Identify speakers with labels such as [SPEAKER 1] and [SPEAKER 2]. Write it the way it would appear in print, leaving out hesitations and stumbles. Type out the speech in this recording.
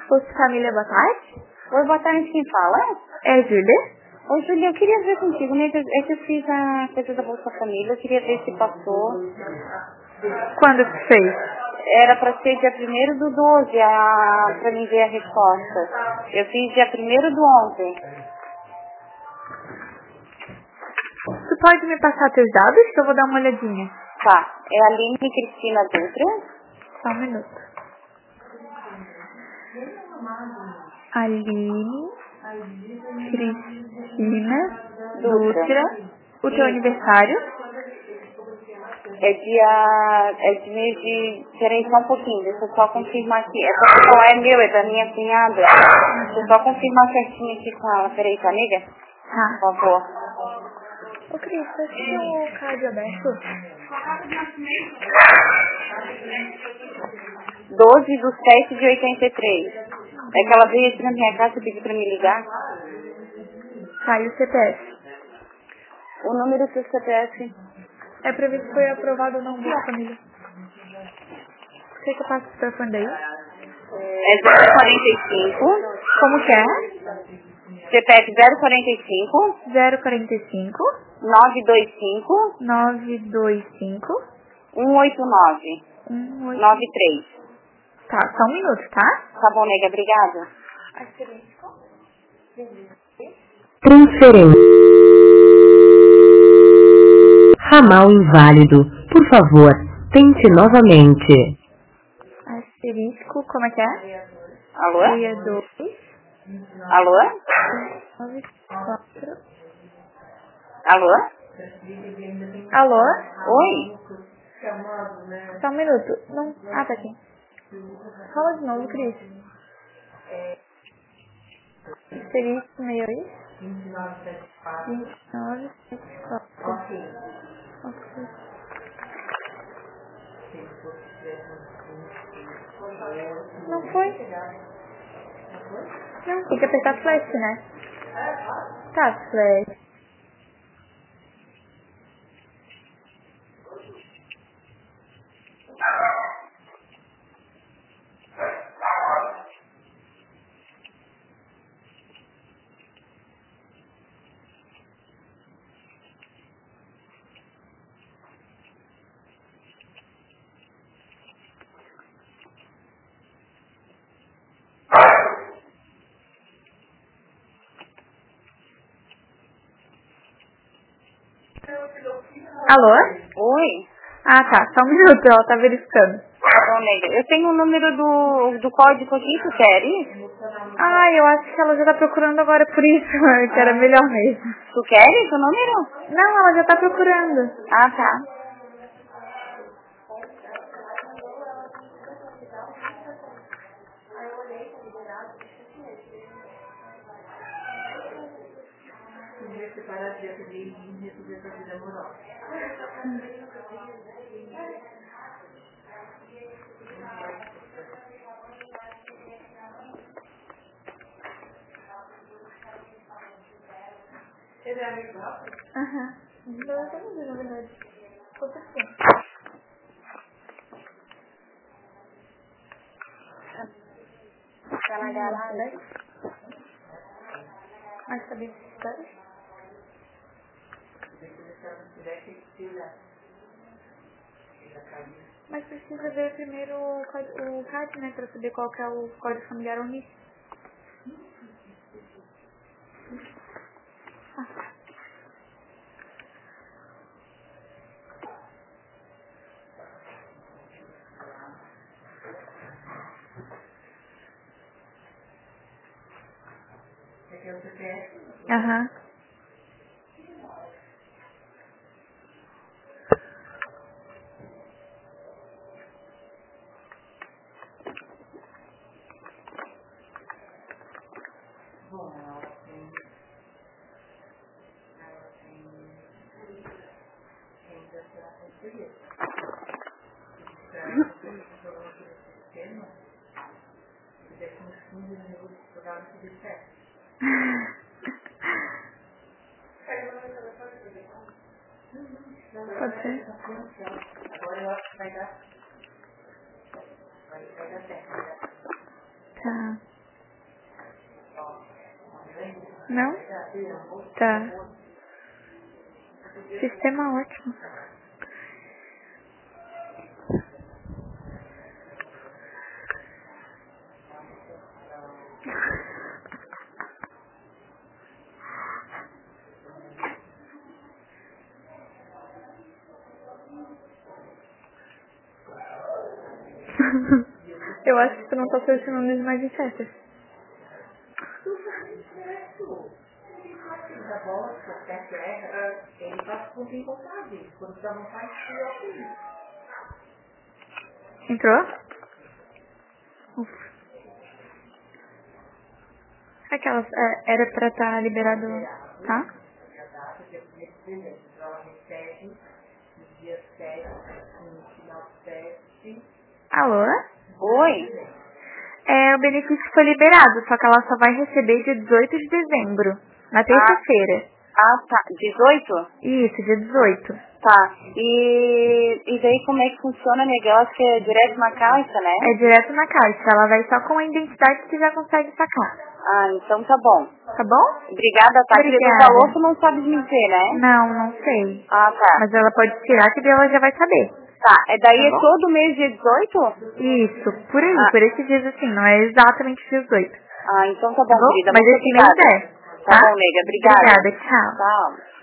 [SPEAKER 1] Posto Família, boa tarde.
[SPEAKER 2] Oi, boa tarde, quem fala?
[SPEAKER 1] É Júlia.
[SPEAKER 2] Oi, Júlia, eu queria ver contigo, né? É que eu fiz a coisa da Bolsa Família, eu queria ver se passou.
[SPEAKER 1] Quando que fez?
[SPEAKER 2] Era para ser dia 1º do 12, para mim ver a resposta. Eu fiz dia 1º do 11.
[SPEAKER 1] Tu pode me passar teus dados que eu vou dar uma olhadinha?
[SPEAKER 2] Tá, é a Aline Cristina Dutra.
[SPEAKER 1] Só um minuto. Aline Cristina Dutra. O teu aniversário?
[SPEAKER 2] É de mês de... Peraí só um pouquinho, deixa eu só confirmar aqui. Não é meu, é da minha cunhada. Deixa eu só confirmar certinho aqui com ela. Peraí, tá, amiga?
[SPEAKER 1] Tá.
[SPEAKER 2] Por favor.
[SPEAKER 1] Ô, Cris, você tem o card aberto?
[SPEAKER 2] 12/7/83. É que ela veio aqui na minha casa e pediu pra me ligar.
[SPEAKER 1] Tá, e o CPF?
[SPEAKER 2] O número do seu CPF
[SPEAKER 1] É pra ver se foi aprovado ou não Bolsa Família. Você que eu passo o telefone daí?
[SPEAKER 2] é 045.
[SPEAKER 1] Como que é?
[SPEAKER 2] CPF 045
[SPEAKER 1] 045
[SPEAKER 2] 925
[SPEAKER 1] 925
[SPEAKER 2] 189
[SPEAKER 1] 18.
[SPEAKER 2] 93.
[SPEAKER 1] Tá, só um minuto, tá?
[SPEAKER 2] Tá bom, nega, obrigada.
[SPEAKER 1] Asterisco.
[SPEAKER 3] Transferência. Ramal inválido. Por favor, tente novamente.
[SPEAKER 1] Asterisco, como é que é?
[SPEAKER 2] Alô?
[SPEAKER 1] 62
[SPEAKER 2] Alô?
[SPEAKER 1] 94.
[SPEAKER 2] Alô?
[SPEAKER 1] Alô?
[SPEAKER 2] Oi?
[SPEAKER 1] Só um minuto. Não. Ah, tá aqui. Fala de novo, Cris. Asterisco 68 29 74. Ok. Não foi? Não, tem que apertar flash, né? Tá, flash. Alô?
[SPEAKER 2] Oi?
[SPEAKER 1] Ah, tá. Só um minuto, ela tá verificando.
[SPEAKER 2] Tá bom, nega. Eu tenho o número do código aqui, tu queres?
[SPEAKER 1] Ah, eu acho que ela já tá procurando agora por isso, que era melhor mesmo.
[SPEAKER 2] Tu queres o número?
[SPEAKER 1] Não, ela já tá procurando.
[SPEAKER 2] Ah, tá.
[SPEAKER 1] Aham. Eu tô vendo, na verdade. Com certeza.
[SPEAKER 2] Tá na garagem.
[SPEAKER 1] Né? Mas sabia que história? Mas precisa ver primeiro o CAD, né? Pra saber qual que é o código familiar unífico. Aham. Pode ser? Tá. Não? Tá. Sistema ótimo. Eu acho que tu não tá selecionando os mais incertos. Entrou? Ufa. Aquelas, era pra estar liberado, tá? Alô?
[SPEAKER 2] Oi?
[SPEAKER 1] O benefício foi liberado, só que ela só vai receber dia 18 de dezembro, na terça-feira.
[SPEAKER 2] Ah, tá. 18?
[SPEAKER 1] Isso, dia 18.
[SPEAKER 2] Tá. E daí como é que funciona o negócio? Que é direto na caixa, né?
[SPEAKER 1] É direto na caixa, ela vai só com a identidade que já consegue sacar.
[SPEAKER 2] Ah, então tá bom.
[SPEAKER 1] Tá bom?
[SPEAKER 2] Obrigada, tá? Porque do
[SPEAKER 1] Obrigada.
[SPEAKER 2] valor tu não sabe me dizer, né?
[SPEAKER 1] Não sei.
[SPEAKER 2] Ah, tá.
[SPEAKER 1] Mas ela pode tirar que daí ela já vai saber.
[SPEAKER 2] Tá, daí
[SPEAKER 1] Tá
[SPEAKER 2] é
[SPEAKER 1] bom?
[SPEAKER 2] todo mês dia 18?
[SPEAKER 1] Isso, por aí,
[SPEAKER 2] Ah,
[SPEAKER 1] por esses dias assim, não é exatamente dia 18.
[SPEAKER 2] então tá
[SPEAKER 1] Tá
[SPEAKER 2] bom,
[SPEAKER 1] bom?
[SPEAKER 2] querida.
[SPEAKER 1] Mas
[SPEAKER 2] Muito
[SPEAKER 1] esse mês
[SPEAKER 2] obrigada.
[SPEAKER 1] é.
[SPEAKER 2] Tá bom, nega. Obrigada.
[SPEAKER 1] Obrigada, tchau.
[SPEAKER 2] Tchau.